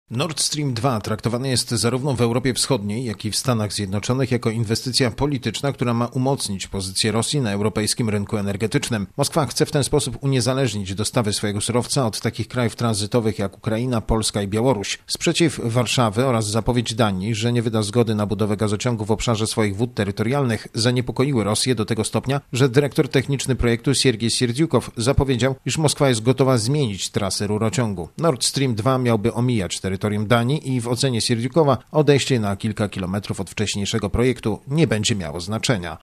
Nord Stream 2 traktowany jest zarówno w Europie Wschodniej, jak i w Stanach Zjednoczonych jako inwestycja polityczna, która ma umocnić pozycję Rosji na europejskim rynku energetycznym. Moskwa chce w ten sposób uniezależnić dostawy swojego surowca od takich krajów tranzytowych jak Ukraina, Polska i Białoruś. Sprzeciw Warszawy oraz zapowiedź Danii, że nie wyda zgody na budowę gazociągu w obszarze swoich wód terytorialnych, zaniepokoiły Rosję do tego stopnia, że dyrektor techniczny projektu Siergiej Sierdziukow zapowiedział, iż Moskwa jest gotowa zmienić trasę rurociągu. Nord Stream 2 miałby omijać terytorium Danii i w ocenie Sierdziukowa odejście na kilka kilometrów od wcześniejszego projektu nie będzie miało znaczenia.